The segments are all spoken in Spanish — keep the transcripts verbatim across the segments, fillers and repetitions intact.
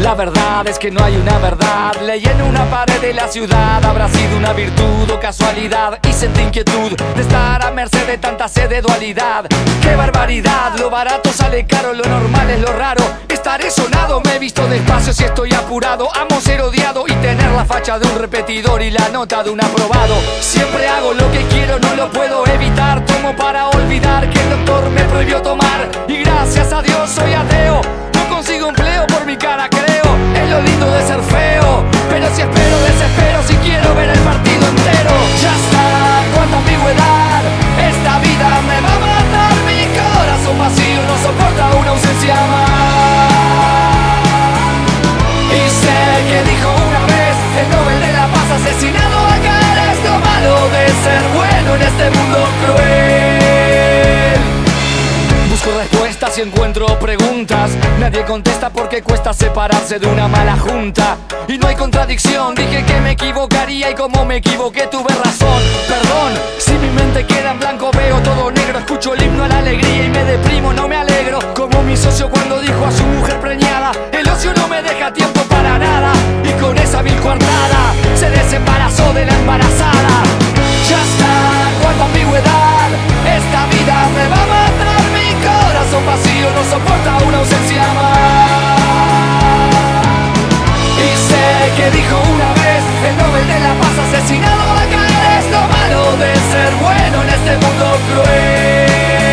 La verdad es que no hay una verdad. Leí en una pared de la ciudad. Habrá sido una virtud o casualidad, y sentí inquietud de estar a merced de tanta sed de dualidad. ¡Qué barbaridad! Lo barato sale caro, lo normal es lo raro. Estaré sonado, me he visto despacio si estoy apurado. Amo ser odiado y tener la facha de un repetidor y la nota de un aprobado. Siempre hago lo que quiero, no lo puedo evitar. Tomo para olvidar que el doctor me prohibió tomar. Y gracias a Dios soy ateo. No consigo empleo por mi cara, creo. Es lo lindo de ser feo. Pero si espero, desespero si quiero ver el partido entero. Ya está, cuánta ambigüedad. Esta vida me va a matar. Mi corazón vacío no soporta una ausencia más. Y sé que dijo una vez el Nobel de la Paz asesinado acá. Es lo malo de ser bueno en este mundo cruel. Busco respuestas y encuentro preguntas. Nadie contesta porque cuesta separarse de una mala junta. Y no hay contradicción, dije que me equivocaría y como me equivoqué tuve razón. Perdón, si mi mente queda en blanco veo todo negro. Escucho el himno a la alegría y me deprimo, no me alegro. Como mi socio cuando dijo a su mujer preñada: el ocio no me deja tiempo para nada. Y con esa vil coartada se desembarazó de la embarazada. Ya está, cuánta ambigüedad. Esta vida me va a matar. Mi corazón vacío no soporta una ausencia más. Y sé que dijo una vez el Nobel de la Paz asesinado acá. Es lo malo de ser bueno en este mundo cruel.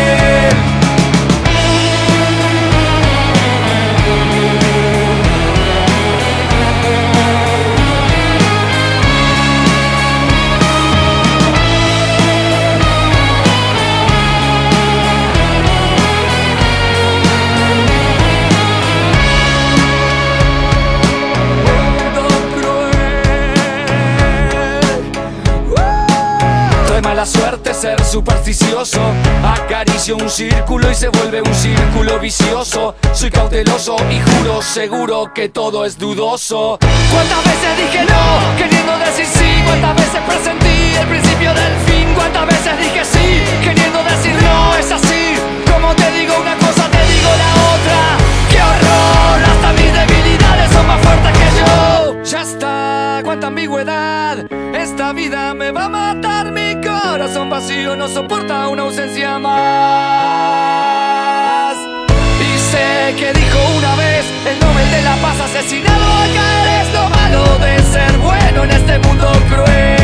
Mala suerte ser supersticioso. Acaricio un círculo y se vuelve un círculo vicioso. Soy cauteloso y juro seguro que todo es dudoso. ¿Cuántas veces dije no, queriendo decir sí? ¿Cuántas veces presentí el principio del fin? ¿Cuántas veces dije sí, queriendo decir no? Es así, como te digo una cosa te digo la otra. ¡Qué horror! Hasta mis debilidades son más fuertes que yo. Ya está, cuánta ambigüedad. Esta vida me va a matar. Mi corazón vacío no soporta una ausencia más. Y sé que dijo una vez el Nobel de la Paz asesinado acá. Es lo malo de ser bueno en este mundo cruel.